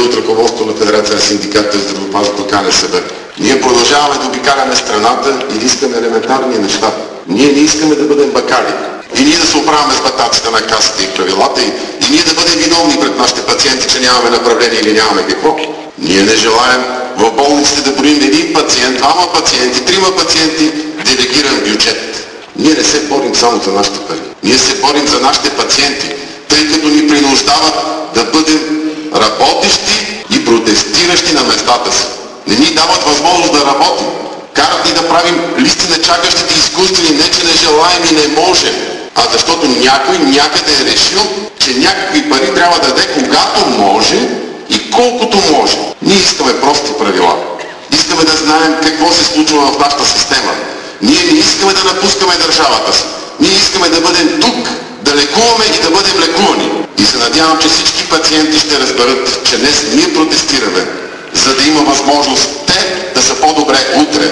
от ръководството на Федерация на синдикатите за здравеопазването КНСБ. Ние продължаваме да обикаляме страната и да искаме елементарни неща. Ние не искаме да бъдем бакали. И ние да се оправяме с батаците на касата и правилата и ние да бъдем виновни пред нашите пациенти, че нямаме направление или нямаме какво. Ние не желаем в болниците да броим един пациент, двама пациенти, трима пациенти, делегиран бюджет. Ние не се борим само за нашите пари. Ние се борим за нашите пациенти, тъй като ни принуждават да бъдем работещи и протестиращи на местата си. Не ни дават възможност да работим. Карат ни да правим листи на чакащите изкуствени, не че не желаем и не можем, а защото някой някъде е решил, че някакви пари трябва да даде когато може и колкото може. Ние искаме прости правила. Искаме да знаем какво се случва в нашата система. Ние не искаме да напускаме държавата си. Ние искаме да бъдем тук, да лекуваме и да бъдем лекувани. И се надявам, че всички пациенти ще разберат, че днес ние протестираме, за да има възможност те да са по-добре утре.